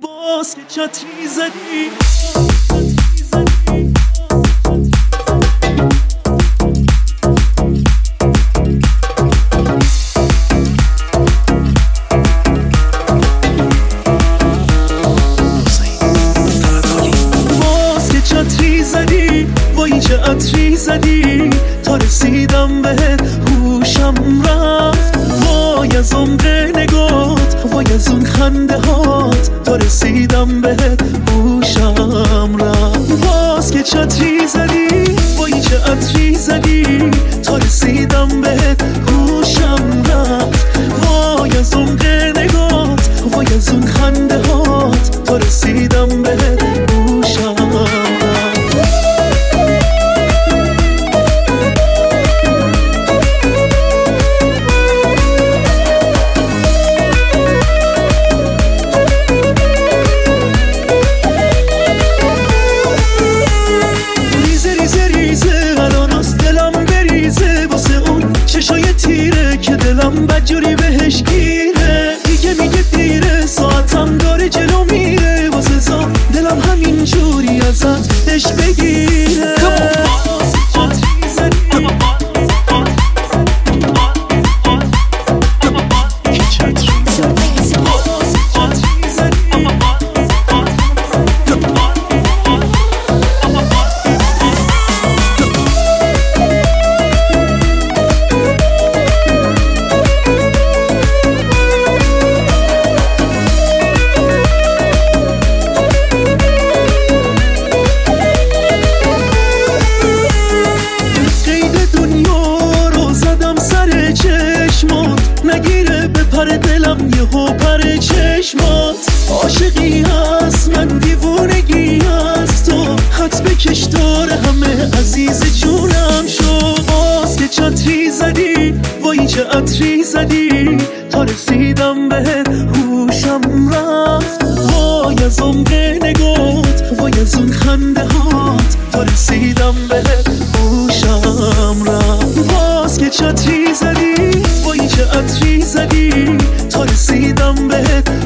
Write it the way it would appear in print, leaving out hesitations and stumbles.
باز که چتری زدی. وای چه عطری زدی تا رسیدم بهت هوشم رفت. وای از عمق نگات، وای از اون خنده هات تا رسیدم بهت هوشم رفت. باز که چه عطری زدی، وای چه عطری زدی تا رسیدم بهت هوشم رفت. وای از عمق نگات، وای از اون خنده هات تا رسیدم بهت هوشم رفت. دلم بدجوری بهش گیره، دیگه میگه دیره، ساعتم داره جلو میره. واسه زا دلم همین جوری ازت عشق بگیره. نگیره به پر دلم یهو پر چشمات. عاشقی هست من دیوونگی هست تو، خط بکش داره همه عزیز جونم شو. باز که چتری زدی، وای چه عطری زدی تا رسیدم بهت هوشم رفت. وای از عمق نگات، وای از اون خنده هات تا رسیدم بهت هوشم رفت. باز که چتری زدی، وای چه عطری زدی تا رسیدم بهت